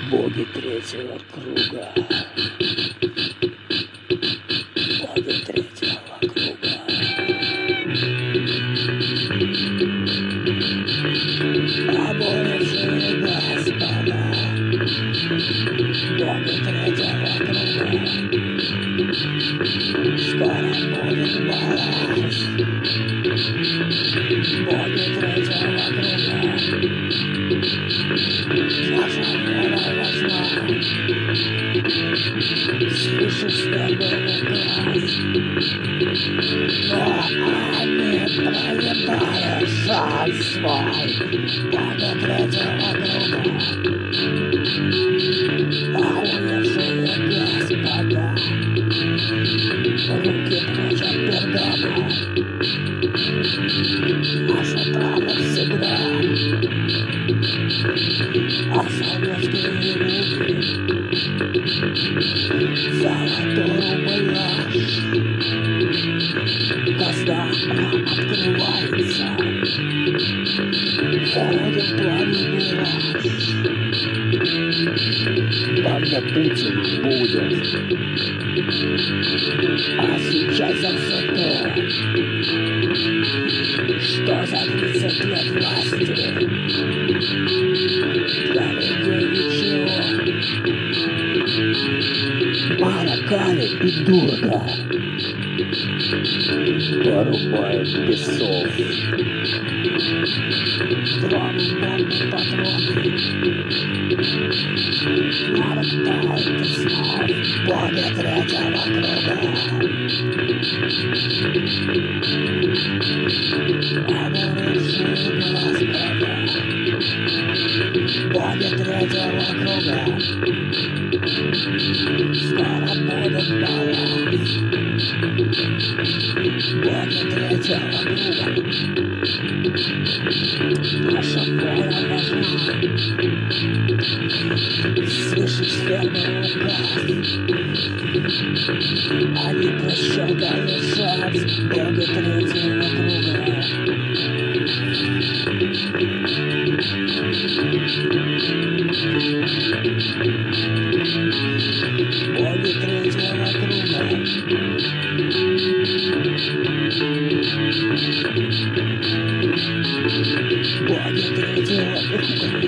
Боги третьего круга. Боги третьего круга. Обоявшие Господа. Боги третьего круга. Скоро будет баланс. Боги третьего круга. Наша воля важна. Слышишь, что был глаз, но они проебали шанс свой. Боги третьего круга. Охуевшие Господа. Руки прочь от пердона. Наша правда всегда. А советские люди золотой рубль наш. Казна открывается. Входит пламенный раж. Когда Путин будет, а сейчас за все то, что за 30 лет власти для людей ничего. Мало кали и дорого. Порубают песов. Дроны, бомбы, патроны. Нарастает и снов. Боги третьего круга. Оборывшие Господа. Боги третьего круга. Скоро будет баланс. Боги третьего круга. Наша воля важна. Слышишь верный указ. Они прощали шанс. Боги третьего круга. Боги третьего круга. Боги третьего круга.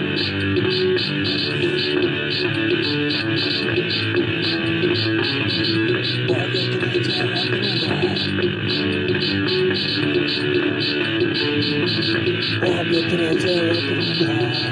Боги третьего круга. Боги третьего круга.